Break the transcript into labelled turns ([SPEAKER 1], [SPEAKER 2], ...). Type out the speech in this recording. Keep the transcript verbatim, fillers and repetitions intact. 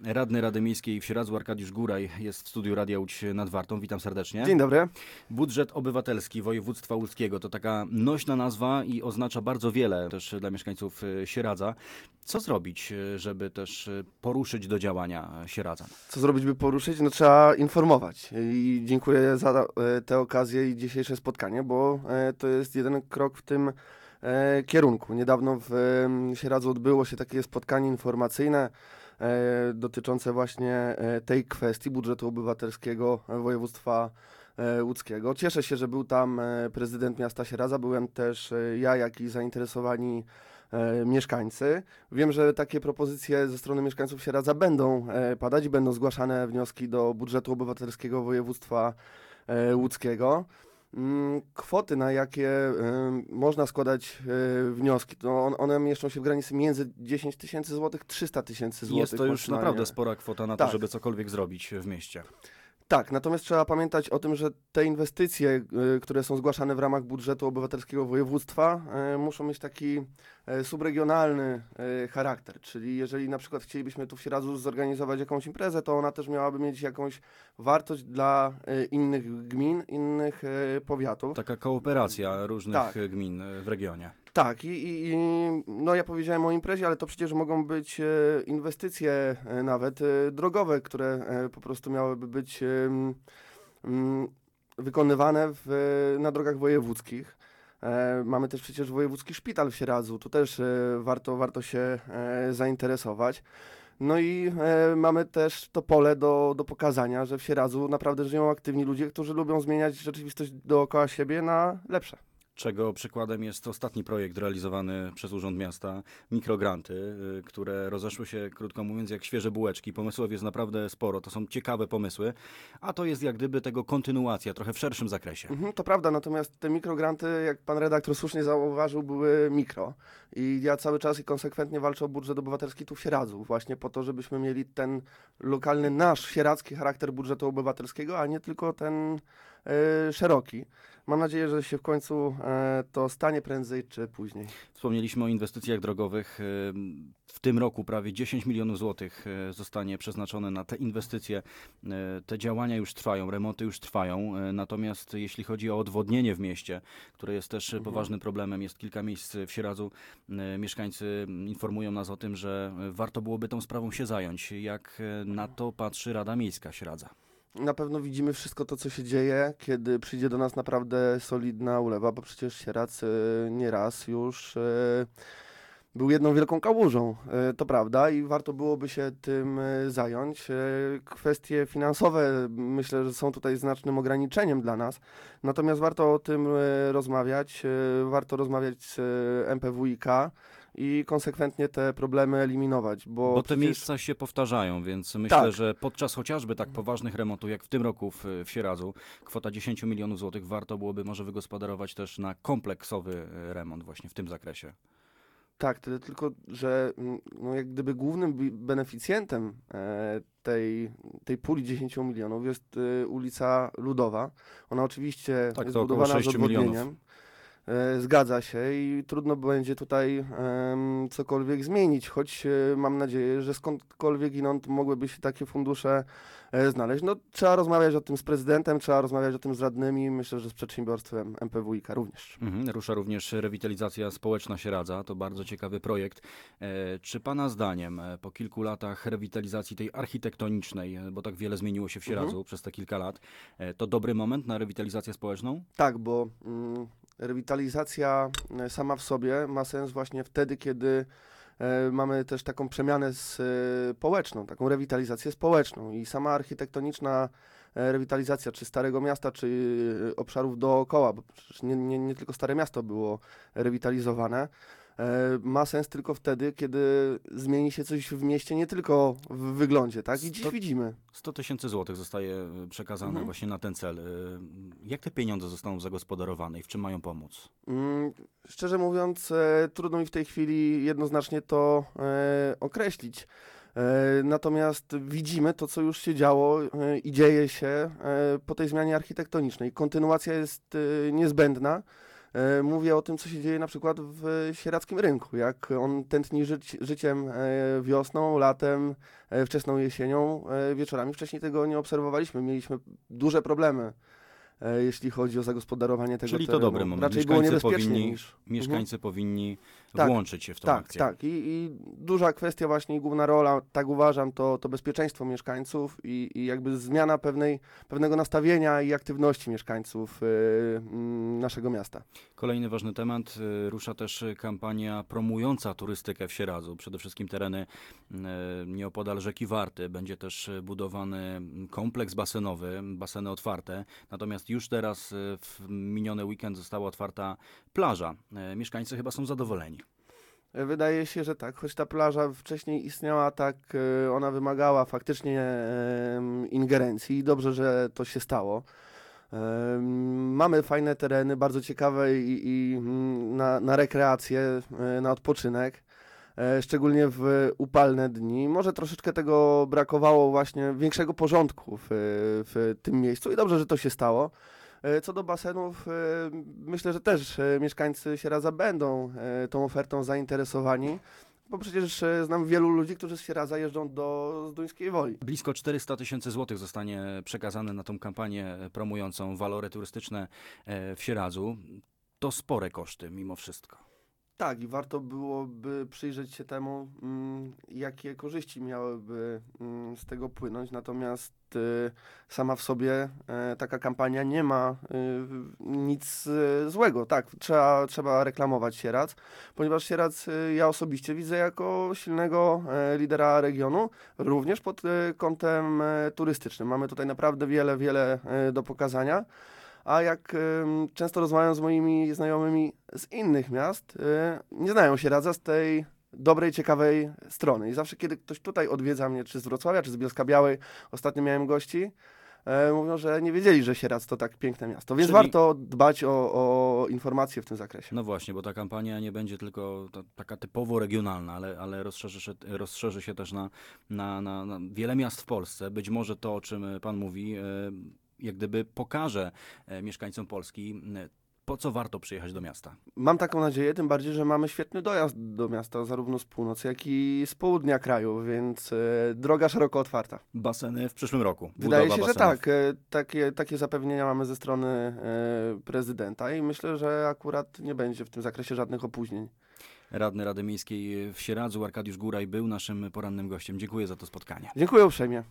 [SPEAKER 1] Radny Rady Miejskiej w Sieradzu Arkadiusz Góraj jest w studiu Radia Łódź nad Wartą. Witam serdecznie.
[SPEAKER 2] Dzień dobry.
[SPEAKER 1] Budżet obywatelski województwa łódzkiego to taka nośna nazwa i oznacza bardzo wiele też dla mieszkańców Sieradza. Co zrobić, żeby też poruszyć do działania Sieradzan?
[SPEAKER 2] Co zrobić, by poruszyć? No trzeba informować. I dziękuję za tę okazję i dzisiejsze spotkanie, bo to jest jeden krok w tym kierunku. Niedawno w Sieradzu odbyło się takie spotkanie informacyjne dotyczące właśnie tej kwestii budżetu obywatelskiego województwa łódzkiego. Cieszę się, że był tam prezydent miasta Sieradza, byłem też ja, jak i zainteresowani mieszkańcy. Wiem, że takie propozycje ze strony mieszkańców Sieradza będą padać i będą zgłaszane wnioski do budżetu obywatelskiego województwa łódzkiego. Kwoty, na jakie można składać wnioski, to one mieszczą się w granicy między dziesięć tysięcy złotych, trzysta tysięcy złotych.
[SPEAKER 1] Jest to już naprawdę spora kwota na to,
[SPEAKER 2] tak.
[SPEAKER 1] żeby cokolwiek zrobić w mieście.
[SPEAKER 2] Tak, natomiast trzeba pamiętać o tym, że te inwestycje, y, które są zgłaszane w ramach budżetu obywatelskiego województwa, y, muszą mieć taki y, subregionalny y, charakter, czyli jeżeli na przykład chcielibyśmy tu w Sieradzu zorganizować jakąś imprezę, to ona też miałaby mieć jakąś wartość dla y, innych gmin, innych y, powiatów.
[SPEAKER 1] Taka kooperacja różnych
[SPEAKER 2] tak.
[SPEAKER 1] gmin w regionie.
[SPEAKER 2] Tak, i, i, i no ja powiedziałem o imprezie, ale to przecież mogą być e, inwestycje e, nawet e, drogowe, które e, po prostu miałyby być e, m, wykonywane w, na drogach wojewódzkich. E, mamy też przecież wojewódzki szpital w Sieradzu, tu też e, warto, warto się e, zainteresować. No i e, mamy też to pole do, do pokazania, że w Sieradzu naprawdę żyją aktywni ludzie, którzy lubią zmieniać rzeczywistość dookoła siebie na lepsze.
[SPEAKER 1] Czego przykładem jest ostatni projekt realizowany przez Urząd Miasta, mikrogranty, które rozeszły się, krótko mówiąc, jak świeże bułeczki. Pomysłów jest naprawdę sporo, to są ciekawe pomysły, a to jest jak gdyby tego kontynuacja, trochę w szerszym zakresie.
[SPEAKER 2] Mhm, to prawda, natomiast te mikrogranty, jak pan redaktor słusznie zauważył, były mikro. I ja cały czas i konsekwentnie walczę o budżet obywatelski tu w Sieradzu, właśnie po to, żebyśmy mieli ten lokalny, nasz sieradzki charakter budżetu obywatelskiego, a nie tylko ten y, szeroki. Mam nadzieję, że się w końcu e, to stanie prędzej czy później.
[SPEAKER 1] Wspomnieliśmy o inwestycjach drogowych. W tym roku prawie dziesięć milionów złotych zostanie przeznaczone na te inwestycje. Te działania już trwają, remonty już trwają. Natomiast jeśli chodzi o odwodnienie w mieście, które jest też mhm. poważnym problemem, jest kilka miejsc w Sieradzu. Mieszkańcy informują nas o tym, że warto byłoby tą sprawą się zająć. Jak na to patrzy Rada Miejska Sieradza?
[SPEAKER 2] Na pewno widzimy wszystko to, co się dzieje, kiedy przyjdzie do nas naprawdę solidna ulewa, bo przecież Sieradz y, nieraz już y, był jedną wielką kałużą, y, to prawda, i warto byłoby się tym y, zająć. Y, kwestie finansowe myślę, że są tutaj znacznym ograniczeniem dla nas, natomiast warto o tym y, rozmawiać, y, warto rozmawiać z y, M P W i K i konsekwentnie te problemy eliminować. Bo,
[SPEAKER 1] bo te
[SPEAKER 2] przecież...
[SPEAKER 1] miejsca się powtarzają, więc myślę,
[SPEAKER 2] tak.
[SPEAKER 1] że podczas chociażby tak poważnych remontów, jak w tym roku w, w Sieradzu, kwota dziesięć milionów złotych warto byłoby może wygospodarować też na kompleksowy remont właśnie w tym zakresie.
[SPEAKER 2] Tak, tyle tylko, że no jak gdyby głównym beneficjentem e, tej, tej puli dziesięć milionów jest e, ulica Ludowa. Ona oczywiście
[SPEAKER 1] tak,
[SPEAKER 2] jest
[SPEAKER 1] to
[SPEAKER 2] budowana z
[SPEAKER 1] sześć
[SPEAKER 2] odwodnieniem.
[SPEAKER 1] milionów.
[SPEAKER 2] E, zgadza się i trudno będzie tutaj e, cokolwiek zmienić, choć e, mam nadzieję, że skądkolwiek inąd mogłyby się takie fundusze e, znaleźć. No, trzeba rozmawiać o tym z prezydentem, trzeba rozmawiać o tym z radnymi, myślę, że z przedsiębiorstwem M P W i K również.
[SPEAKER 1] Mhm, rusza również rewitalizacja społeczna Sieradza, to bardzo ciekawy projekt. E, czy pana zdaniem e, po kilku latach rewitalizacji tej architektonicznej, bo tak wiele zmieniło się w Sieradzu mhm. przez te kilka lat, e, to dobry moment na rewitalizację społeczną?
[SPEAKER 2] Tak, bo... Mm, rewitalizacja sama w sobie ma sens właśnie wtedy, kiedy e, mamy też taką przemianę s, e, społeczną, taką rewitalizację społeczną i sama architektoniczna e, rewitalizacja czy Starego Miasta, czy e, obszarów dookoła, bo przecież nie, nie, nie tylko Stare Miasto było rewitalizowane, e, ma sens tylko wtedy, kiedy zmieni się coś w mieście, nie tylko w wyglądzie, tak? I dziś
[SPEAKER 1] sto,
[SPEAKER 2] widzimy.
[SPEAKER 1] sto tysięcy złotych zostaje przekazane mhm. właśnie na ten cel. Jak te pieniądze zostaną zagospodarowane i w czym mają pomóc? Mm,
[SPEAKER 2] szczerze mówiąc, e, trudno mi w tej chwili jednoznacznie to e, określić. E, natomiast widzimy to, co już się działo e, i dzieje się e, po tej zmianie architektonicznej. Kontynuacja jest e, niezbędna. E, Mówię o tym, co się dzieje na przykład w sieradzkim rynku, jak on tętni żyć, życiem e, wiosną, latem, e, wczesną jesienią, e, wieczorami. Wcześniej tego nie obserwowaliśmy, mieliśmy duże problemy, e, jeśli chodzi o zagospodarowanie tego
[SPEAKER 1] Czyli to
[SPEAKER 2] terenu.
[SPEAKER 1] dobry moment.
[SPEAKER 2] Raczej było
[SPEAKER 1] Mieszkańcy
[SPEAKER 2] niebezpiecznie
[SPEAKER 1] powinni,
[SPEAKER 2] niż...
[SPEAKER 1] mieszkańcy powinni
[SPEAKER 2] Tak,
[SPEAKER 1] włączyć się w tą
[SPEAKER 2] Tak,
[SPEAKER 1] akcję.
[SPEAKER 2] tak. I, I duża kwestia właśnie i główna rola, tak uważam, to, to bezpieczeństwo mieszkańców i, i jakby zmiana pewnej, pewnego nastawienia i aktywności mieszkańców y, mm, naszego miasta.
[SPEAKER 1] Kolejny ważny temat. y, Rusza też kampania promująca turystykę w Sieradzu. Przede wszystkim tereny y, nieopodal rzeki Warty. Będzie też y, budowany kompleks basenowy, baseny otwarte. Natomiast już teraz y, w miniony weekend została otwarta plaża. Y, Mieszkańcy chyba są zadowoleni.
[SPEAKER 2] Wydaje się, że tak, choć ta plaża wcześniej istniała, tak y, ona wymagała faktycznie em, ingerencji i dobrze, że to się stało. Em, Mamy fajne tereny, bardzo ciekawe i, i mm, na, na rekreację, y, na odpoczynek, e, szczególnie w upalne dni. Może troszeczkę tego brakowało, właśnie większego porządku w, w tym miejscu i dobrze, że to się stało. E, Co do basenów, e, myślę, że też e, mieszkańcy Sieradza będą e, tą ofertą zainteresowani, bo przecież e, znam wielu ludzi, którzy z Sieradza jeżdżą do Zduńskiej Woli.
[SPEAKER 1] Blisko czterysta tysięcy złotych zostanie przekazane na tą kampanię promującą walory turystyczne e, w Sieradzu. To spore koszty mimo wszystko.
[SPEAKER 2] Tak, i warto byłoby przyjrzeć się temu, mm, jakie korzyści miałyby mm, z tego płynąć. Natomiast y, sama w sobie e, taka kampania nie ma y, nic y, złego. Tak, trzeba, trzeba reklamować Sieradz, ponieważ Sieradz y, ja osobiście widzę jako silnego e, lidera regionu, również pod e, kątem e, turystycznym. Mamy tutaj naprawdę wiele, wiele e, do pokazania. A jak ym, często rozmawiam z moimi znajomymi z innych miast, y, nie znają się Radza z tej dobrej, ciekawej strony. I zawsze, kiedy ktoś tutaj odwiedza mnie, czy z Wrocławia, czy z Bielska-Białej, ostatnio miałem gości, e, mówią, że nie wiedzieli, że Sieradz to tak piękne miasto. Więc
[SPEAKER 1] Czyli-
[SPEAKER 2] warto dbać o, o informacje w tym zakresie.
[SPEAKER 1] No właśnie, bo ta kampania nie będzie tylko ta, taka typowo regionalna, ale, ale rozszerzy, się, rozszerzy się też na, na, na, na wiele miast w Polsce. Być może to, o czym pan mówi, e, jak gdyby pokaże e, mieszkańcom Polski, e, po co warto przyjechać do miasta.
[SPEAKER 2] Mam taką nadzieję, tym bardziej, że mamy świetny dojazd do miasta, zarówno z północy, jak i z południa kraju, więc e, droga szeroko otwarta.
[SPEAKER 1] Baseny w przyszłym roku.
[SPEAKER 2] Wydaje
[SPEAKER 1] Budowa
[SPEAKER 2] się, że
[SPEAKER 1] basenów.
[SPEAKER 2] tak. E, Takie, takie zapewnienia mamy ze strony e, prezydenta i myślę, że akurat nie będzie w tym zakresie żadnych opóźnień.
[SPEAKER 1] Radny Rady Miejskiej w Sieradzu, Arkadiusz Góraj, był naszym porannym gościem. Dziękuję za to spotkanie.
[SPEAKER 2] Dziękuję uprzejmie.